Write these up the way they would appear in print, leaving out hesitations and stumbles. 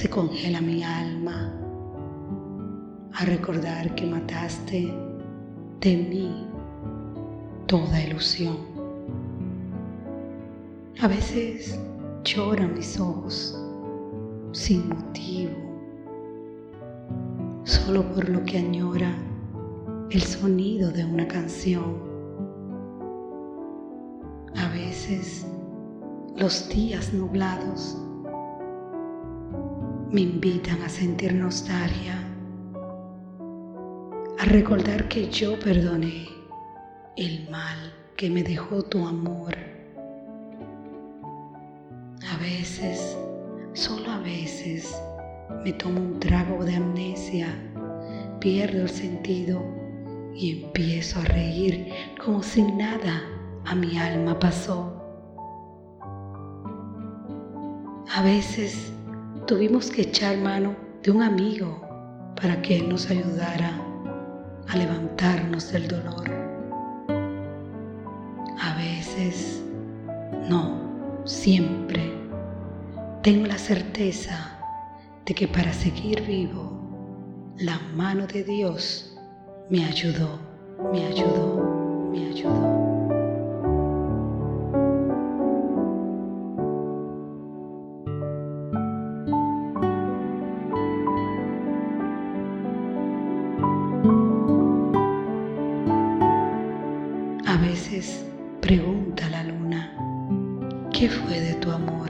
se congela mi alma a recordar que mataste de mí toda ilusión. A veces lloran mis ojos sin motivo, solo por lo que añora el sonido de una canción. A veces los días nublados me invitan a sentir nostalgia, a recordar que yo perdoné el mal que me dejó tu amor. A veces, solo a veces, me tomo un trago de amnesia, pierdo el sentido y empiezo a reír como si nada a mi alma pasó. A veces tuvimos que echar mano de un amigo para que él nos ayudara a levantarnos del dolor. A veces, no, siempre, tengo la certeza de que para seguir vivo, la mano de Dios me ayudó, me ayudó, me ayudó. A veces pregunta la luna, ¿qué fue de tu amor?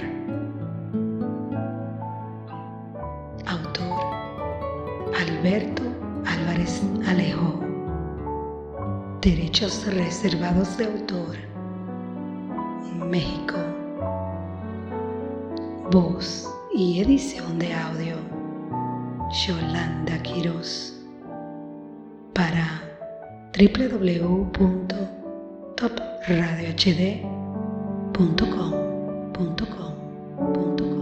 Autor Alberto Álvarez Alejo. Derechos reservados de autor. México. Voz y edición de audio. Yolanda Quiroz. Para www.topradiohd.com.